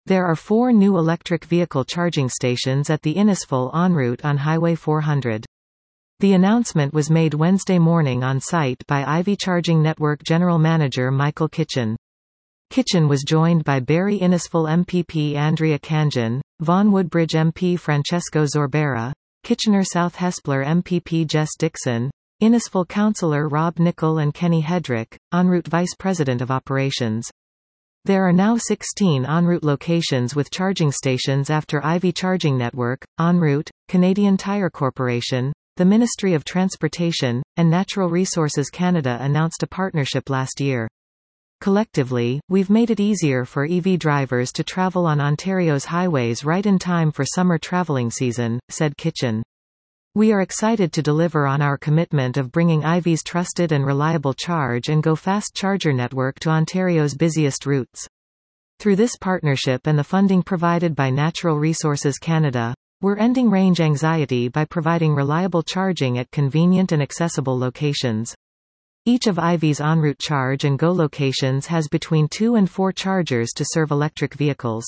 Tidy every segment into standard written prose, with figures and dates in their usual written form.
There are 4 new electric vehicle charging stations at the Innisfil en route on Highway 400. The announcement was made Wednesday morning on site by Ivy Charging Network General Manager Michael Kitchen. Kitchen was joined by Barry Innisfil MPP Andrea Khanjin, Vaughan Woodbridge MP Francesco Zorbera, Kitchener South Hespeler MPP Jess Dixon, Innisfil Councillor Rob Nicol and Kenny Hedrick, en route Vice President of Operations. There are now 16 en route locations with charging stations after Ivy Charging Network, en route, Canadian Tire Corporation, the Ministry of Transportation, and Natural Resources Canada announced a partnership last year. Collectively, we've made it easier for EV drivers to travel on Ontario's highways right in time for summer travelling season, said Kitchen. We are excited to deliver on our commitment of bringing Ivy's trusted and reliable charge and go fast charger network to Ontario's busiest routes. Through this partnership and the funding provided by Natural Resources Canada, we're ending range anxiety by providing reliable charging at convenient and accessible locations. Each of Ivy's en route charge and go locations has between 2 and 4 chargers to serve electric vehicles.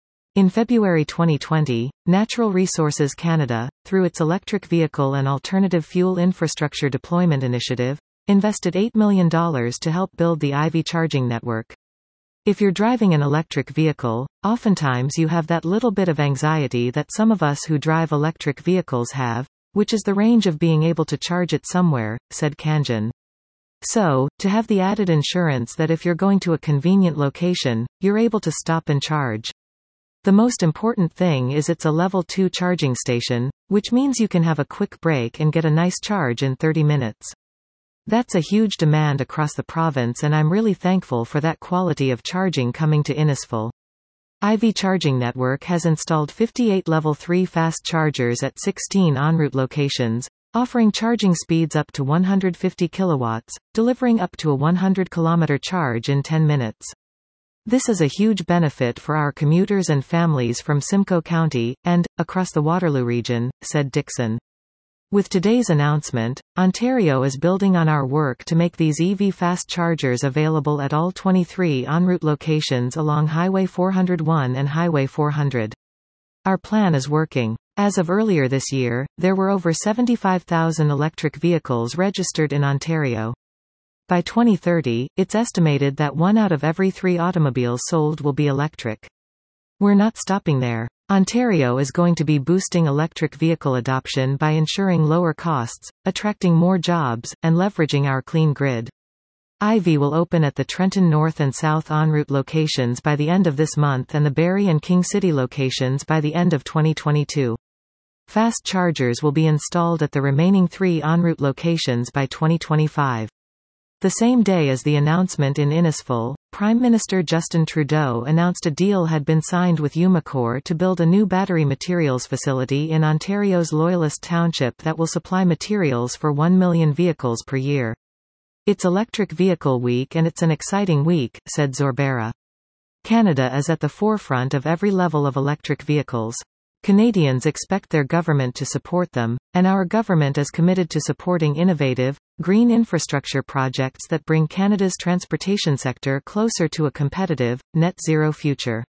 In February 2020, Natural Resources Canada, through its Electric Vehicle and Alternative Fuel Infrastructure Deployment Initiative, invested $8 million to help build the Ivy charging network. If you're driving an electric vehicle, oftentimes you have that little bit of anxiety that some of us who drive electric vehicles have, which is the range of being able to charge it somewhere, said Khanjin. So, to have the added insurance that if you're going to a convenient location, you're able to stop and charge. The most important thing is it's a level 2 charging station, which means you can have a quick break and get a nice charge in 30 minutes. That's a huge demand across the province and I'm really thankful for that quality of charging coming to Innisfil. Ivy Charging Network has installed 58 level 3 fast chargers at 16 en route locations, offering charging speeds up to 150 kilowatts, delivering up to a 100-kilometer charge in 10 minutes. This is a huge benefit for our commuters and families from Simcoe County, and, across the Waterloo region, said Dixon. With today's announcement, Ontario is building on our work to make these EV fast chargers available at all 23 en route locations along Highway 401 and Highway 400. Our plan is working. As of earlier this year, there were over 75,000 electric vehicles registered in Ontario. By 2030, it's estimated that 1 out of every 3 automobiles sold will be electric. We're not stopping there. Ontario is going to be boosting electric vehicle adoption by ensuring lower costs, attracting more jobs, and leveraging our clean grid. Ivy will open at the Trenton North and South en route locations by the end of this month and the Barrie and King City locations by the end of 2022. Fast chargers will be installed at the remaining 3 en route locations by 2025. The same day as the announcement in Innisfil, Prime Minister Justin Trudeau announced a deal had been signed with Umicore to build a new battery materials facility in Ontario's Loyalist Township that will supply materials for 1 million vehicles per year. It's Electric Vehicle Week and it's an exciting week, said Zorbera. Canada is at the forefront of every level of electric vehicles. Canadians expect their government to support them, and our government is committed to supporting innovative, green infrastructure projects that bring Canada's transportation sector closer to a competitive, net-zero future.